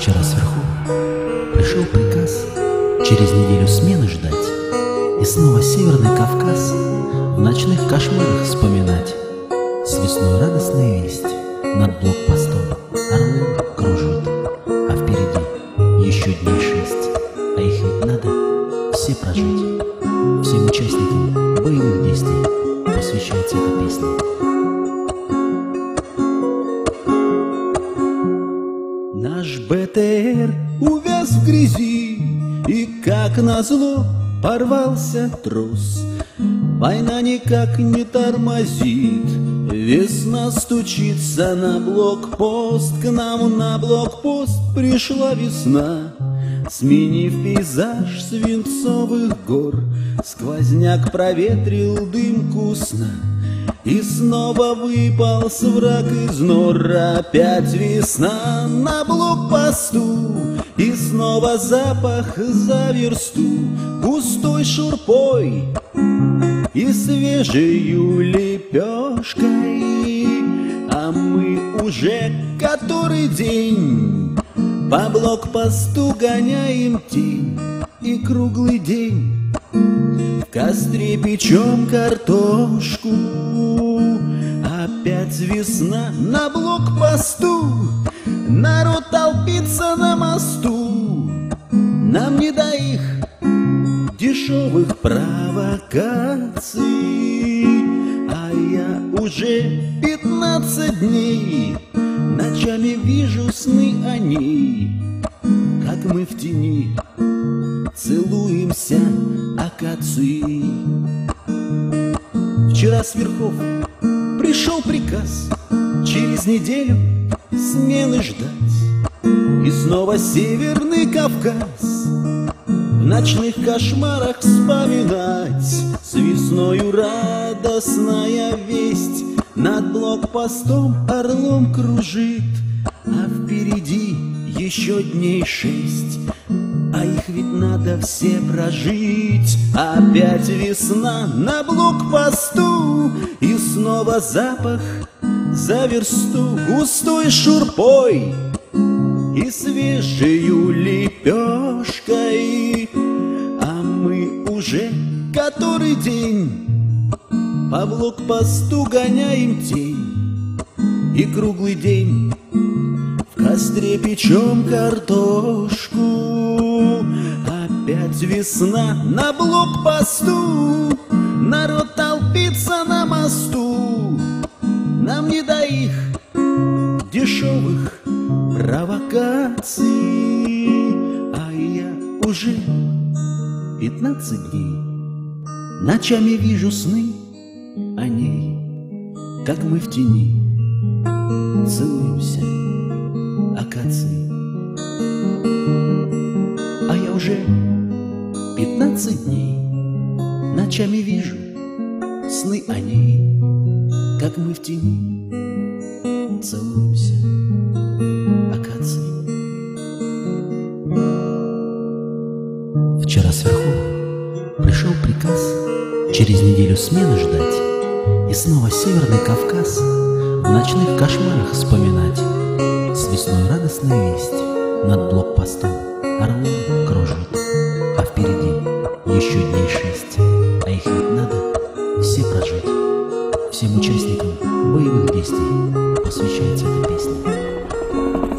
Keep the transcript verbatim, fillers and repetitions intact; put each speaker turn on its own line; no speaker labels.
Вчера сверху пришел приказ через неделю смены ждать и снова Северный Кавказ в ночных кошмарах вспоминать. С весной радостная весть над блокпостом орлом кружит, а впереди еще дней шесть, а их ведь надо все прожить. Всем участникам боевых действий посвящается эта песня.
Наш БТР увяз в грязи, и как назло порвался трос. Война никак не тормозит, весна стучится на блокпост. К нам на блокпост пришла весна, сменив пейзаж свинцовых гор. Сквозняк проветрил дымку сна, и снова выполз враг из нор. Опять весна на блокпосту, и снова запах за версту густой шурпой и свежею лепешкой. А мы уже который день по блокпосту гоняем тень, и круглый день в костре печем картошку. Опять весна на блокпосту, народ толпится на мосту. Нам не до их дешевых провокаций, а я уже пятнадцать дней ночами вижу сны о ней, как мы в тени целуемся акацией. Вчера с верхов пришел приказ через неделю смены ждать, и снова Северный Кавказ в ночных кошмарах вспоминать. С весною радостная весть над блокпостом орлом кружит, а впереди еще дней шесть, а их ведь надо все прожить. Опять весна на блокпосту, и снова запах за версту густой шурпой и свежею лепешкой. А мы уже который день по блокпосту гоняем тень, и круглый день в костре печем картошку. Опять весна на блокпосту, народ толпится на мосту. Нам не до их дешевых провокаций, а я уже пятнадцать дней ночами вижу сны о ней, как мы в тени целуемся акацией. А я уже пятнадцать дней ночами вижу сны о ней, как мы в тени целуемся акацией.
Вчера сверху пришел приказ через неделю смены ждать и снова Северный Кавказ в ночных кошмарах вспоминать. С весной радостная весть над блокпостом орлом кружит, а впереди еще дней шесть, а их ведь надо все прожить. Всем участникам боевых действий посвящается эта песня.